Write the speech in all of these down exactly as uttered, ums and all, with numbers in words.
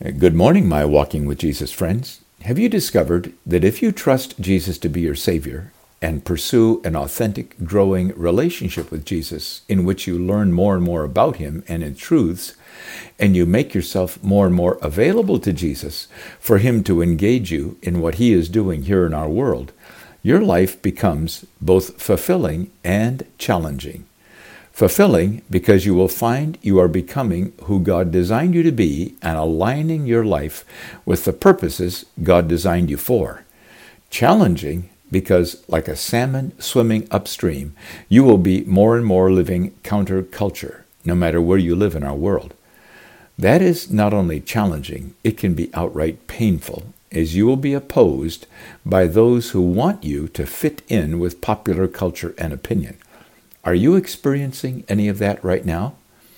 Good morning, my Walking with Jesus friends. Have you discovered that if you trust Jesus to be your Savior and pursue an authentic, growing relationship with Jesus in which you learn more and more about Him and His truths, and you make yourself more and more available to Jesus for Him to engage you in what He is doing here in our world, your life becomes both fulfilling and challenging. Fulfilling because you will find you are becoming who God designed you to be and aligning your life with the purposes God designed you for. Challenging because, like a salmon swimming upstream, you will be more and more living counterculture, no matter where you live in our world. That is not only challenging, it can be outright painful, as you will be opposed by those who want you to fit in with popular culture and opinion. Are you experiencing any of that right now?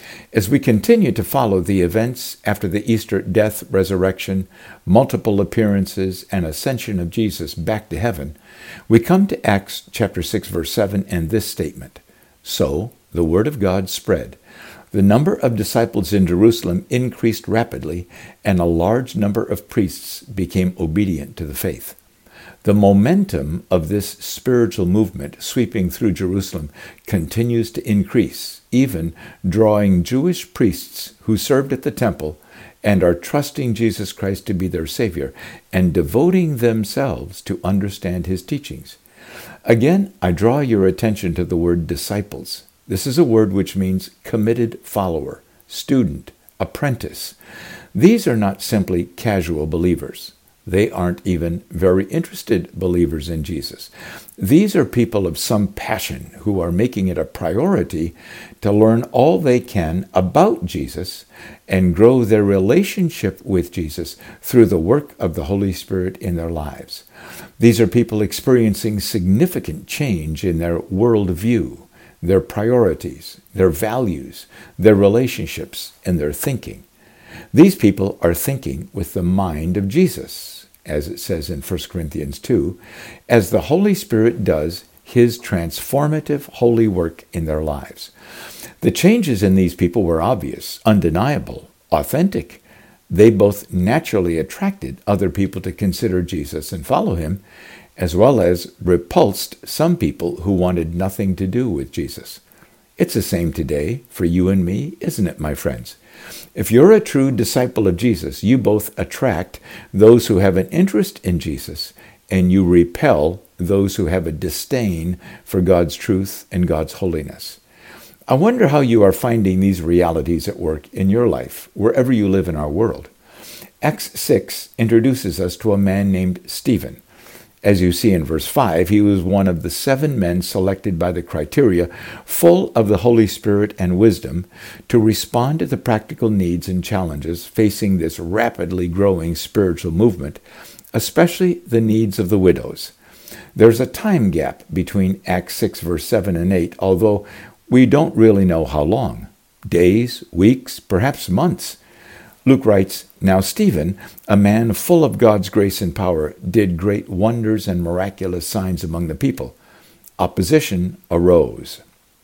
As we continue to follow the events after the Easter death, resurrection, multiple appearances, and ascension of Jesus back to heaven, we come to Acts chapter six, verse seven, and this statement: So the word of God spread. The number of disciples in Jerusalem increased rapidly, and a large number of priests became obedient to the faith. The momentum of this spiritual movement sweeping through Jerusalem continues to increase, even drawing Jewish priests who served at the temple and are trusting Jesus Christ to be their Savior and devoting themselves to understand His teachings. Again, I draw your attention to the word disciples. This is a word which means committed follower, student, apprentice. These are not simply casual believers. They aren't even very interested believers in Jesus. These are people of some passion who are making it a priority to learn all they can about Jesus and grow their relationship with Jesus through the work of the Holy Spirit in their lives. These are people experiencing significant change in their worldview, their priorities, their values, their relationships, and their thinking. These people are thinking with the mind of Jesus, as it says in First Corinthians two, as the Holy Spirit does His transformative holy work in their lives. The changes in these people were obvious, undeniable, authentic. They both naturally attracted other people to consider Jesus and follow Him, as well as repulsed some people who wanted nothing to do with Jesus. It's the same today for you and me, isn't it, my friends? If you're a true disciple of Jesus, you both attract those who have an interest in Jesus, and you repel those who have a disdain for God's truth and God's holiness. I wonder how you are finding these realities at work in your life, wherever you live in our world. Acts six introduces us to a man named Stephen. As you see in verse five, he was one of the seven men selected by the criteria, full of the Holy Spirit and wisdom, to respond to the practical needs and challenges facing this rapidly growing spiritual movement, especially the needs of the widows. There's a time gap between Acts six, verse seven and eight, although we don't really know how long. Days, weeks, perhaps months. Luke writes, Now Stephen, a man full of God's grace and power, did great wonders and miraculous signs among the people. Opposition arose.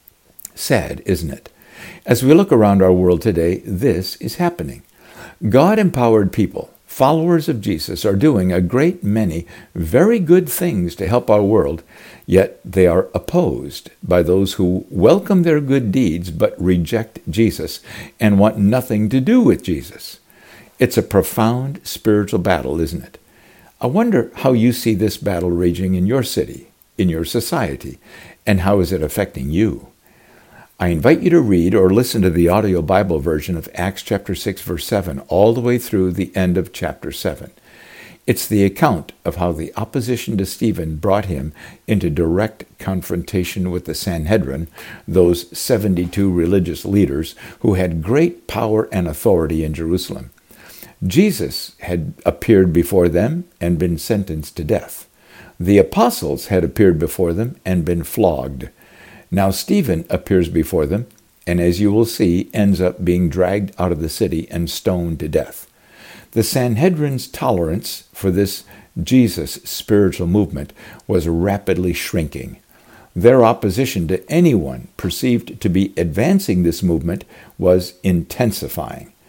Sad, isn't it? As we look around our world today, this is happening. God-empowered people, followers of Jesus, are doing a great many very good things to help our world, yet they are opposed by those who welcome their good deeds but reject Jesus and want nothing to do with Jesus. It's a profound spiritual battle, isn't it? I wonder how you see this battle raging in your city, in your society, and how is it affecting you? I invite you to read or listen to the audio Bible version of Acts chapter six, verse seven, all the way through the end of chapter seven. It's the account of how the opposition to Stephen brought him into direct confrontation with the Sanhedrin, those seventy-two religious leaders who had great power and authority in Jerusalem. Jesus had appeared before them and been sentenced to death. The apostles had appeared before them and been flogged. Now Stephen appears before them, and as you will see, ends up being dragged out of the city and stoned to death. The Sanhedrin's tolerance for this Jesus spiritual movement was rapidly shrinking. Their opposition to anyone perceived to be advancing this movement was intensifying.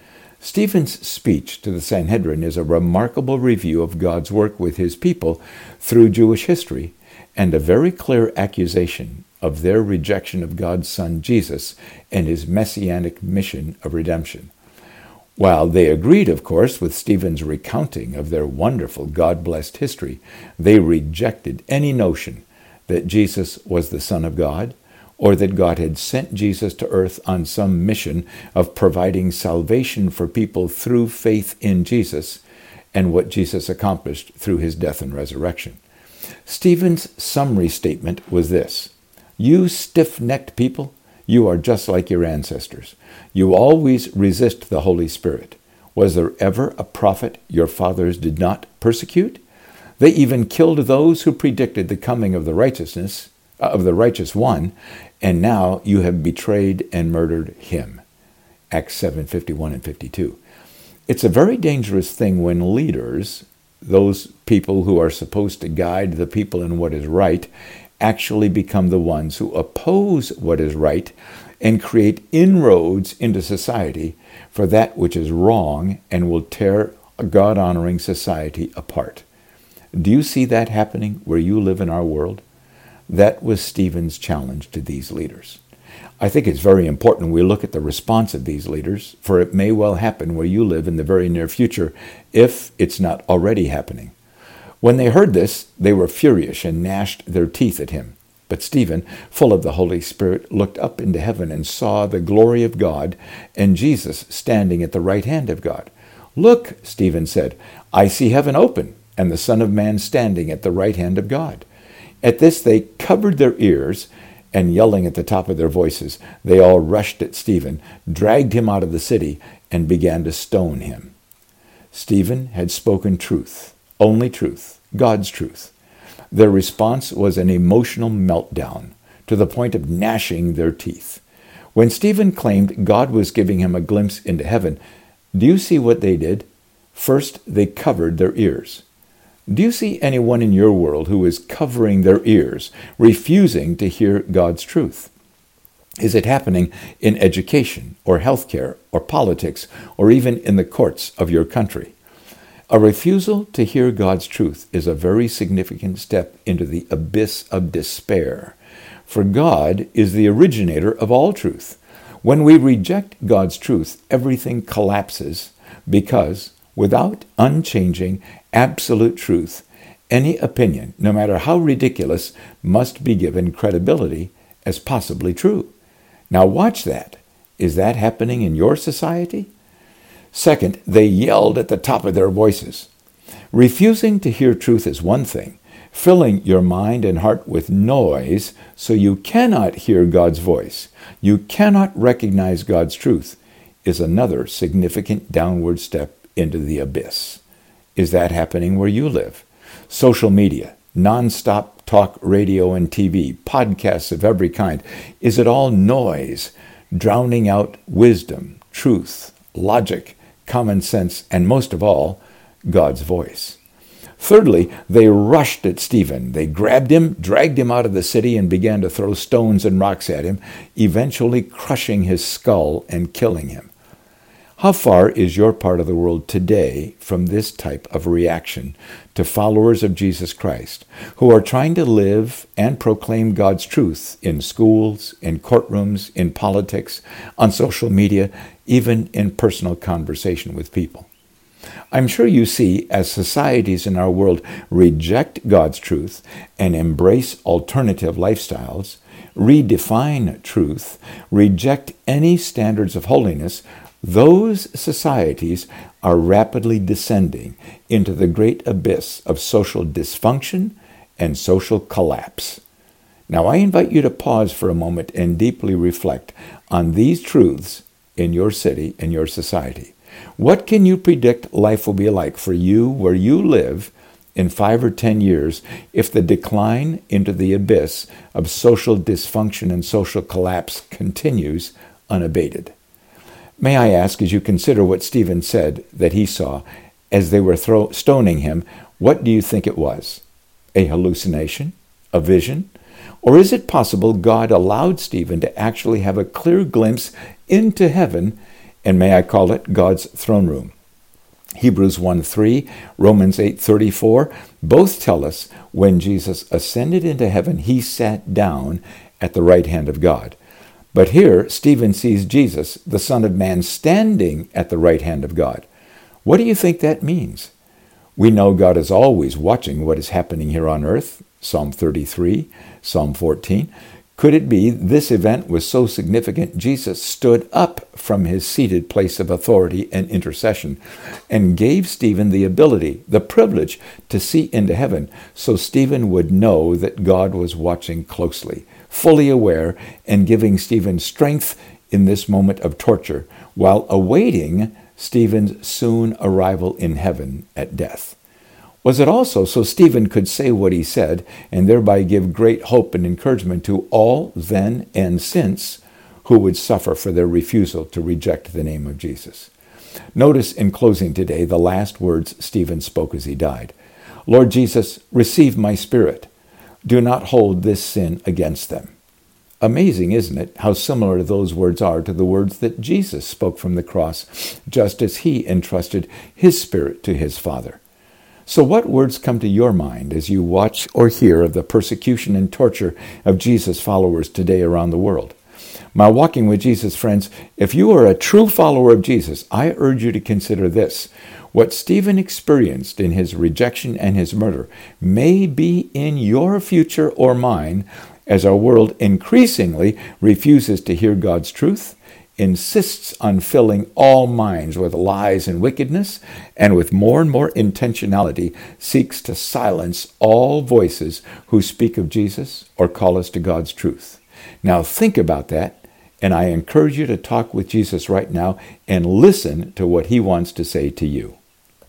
Stephen's speech to the Sanhedrin is a remarkable review of God's work with his people through Jewish history and a very clear accusation of their rejection of God's Son Jesus and his messianic mission of redemption. While they agreed, of course, with Stephen's recounting of their wonderful God-blessed history, they rejected any notion that Jesus was the Son of God, or that God had sent Jesus to earth on some mission of providing salvation for people through faith in Jesus and what Jesus accomplished through his death and resurrection. Stephen's summary statement was this: "You stiff-necked people, you are just like your ancestors. You always resist the Holy Spirit. Was there ever a prophet your fathers did not persecute? They even killed those who predicted the coming of the righteousness of the righteous one, and now you have betrayed and murdered him." Acts seven, fifty-one and fifty-two. It's a very dangerous thing when leaders, those people who are supposed to guide the people in what is right, actually become the ones who oppose what is right and create inroads into society for that which is wrong and will tear a God-honoring society apart. Do you see that happening where you live in our world? That was Stephen's challenge to these leaders. I think it's very important we look at the response of these leaders, for it may well happen where you live in the very near future, if it's not already happening. When they heard this, they were furious and gnashed their teeth at him. But Stephen, full of the Holy Spirit, looked up into heaven and saw the glory of God and Jesus standing at the right hand of God. "Look," Stephen said, "I see heaven open and the Son of Man standing at the right hand of God." At this they covered their ears, and yelling at the top of their voices, they all rushed at Stephen, dragged him out of the city, and began to stone him. Stephen had spoken truth, only truth, God's truth. Their response was an emotional meltdown, to the point of gnashing their teeth. When Stephen claimed God was giving him a glimpse into heaven, do you see what they did? First, they covered their ears. Do you see anyone in your world who is covering their ears, refusing to hear God's truth? Is it happening in education or healthcare or politics or even in the courts of your country? A refusal to hear God's truth is a very significant step into the abyss of despair, for God is the originator of all truth. When we reject God's truth, everything collapses because, without unchanging, absolute truth, any opinion, no matter how ridiculous, must be given credibility as possibly true. Now watch that. Is that happening in your society? Second, they yelled at the top of their voices. Refusing to hear truth is one thing. Filling your mind and heart with noise so you cannot hear God's voice, you cannot recognize God's truth, is another significant downward step into the abyss. Is that happening where you live? Social media, non-stop talk radio and T V, podcasts of every kind, is it all noise, drowning out wisdom, truth, logic, common sense, and most of all, God's voice? Thirdly, they rushed at Stephen. They grabbed him, dragged him out of the city, and began to throw stones and rocks at him, eventually crushing his skull and killing him. How far is your part of the world today from this type of reaction to followers of Jesus Christ who are trying to live and proclaim God's truth in schools, in courtrooms, in politics, on social media, even in personal conversation with people? I'm sure you see, as societies in our world reject God's truth and embrace alternative lifestyles, redefine truth, reject any standards of holiness, those societies are rapidly descending into the great abyss of social dysfunction and social collapse. Now, I invite you to pause for a moment and deeply reflect on these truths in your city and your society. What can you predict life will be like for you where you live in five or ten years if the decline into the abyss of social dysfunction and social collapse continues unabated? May I ask, as you consider what Stephen said that he saw as they were throw, stoning him, what do you think it was? A hallucination? A vision? Or is it possible God allowed Stephen to actually have a clear glimpse into heaven and may I call it God's throne room. Hebrews one three, Romans eight thirty-four, both tell us when Jesus ascended into heaven, he sat down at the right hand of God. But here, Stephen sees Jesus, the Son of Man, standing at the right hand of God. What do you think that means? We know God is always watching what is happening here on earth, Psalm thirty-three, Psalm fourteen. Could it be this event was so significant, Jesus stood up from his seated place of authority and intercession and gave Stephen the ability, the privilege to see into heaven, so Stephen would know that God was watching closely, fully aware, and giving Stephen strength in this moment of torture, while awaiting Stephen's soon arrival in heaven at death? Was it also so Stephen could say what he said and thereby give great hope and encouragement to all then and since who would suffer for their refusal to reject the name of Jesus? Notice in closing today the last words Stephen spoke as he died. Lord Jesus, receive my spirit. Do not hold this sin against them. Amazing, isn't it, how similar those words are to the words that Jesus spoke from the cross, just as he entrusted his spirit to his Father. So what words come to your mind as you watch or hear of the persecution and torture of Jesus' followers today around the world? My Walking with Jesus friends, if you are a true follower of Jesus, I urge you to consider this. What Stephen experienced in his rejection and his murder may be in your future or mine as our world increasingly refuses to hear God's truth, insists on filling all minds with lies and wickedness, and with more and more intentionality seeks to silence all voices who speak of Jesus or call us to God's truth. Now think about that, and I encourage you to talk with Jesus right now and listen to what he wants to say to you.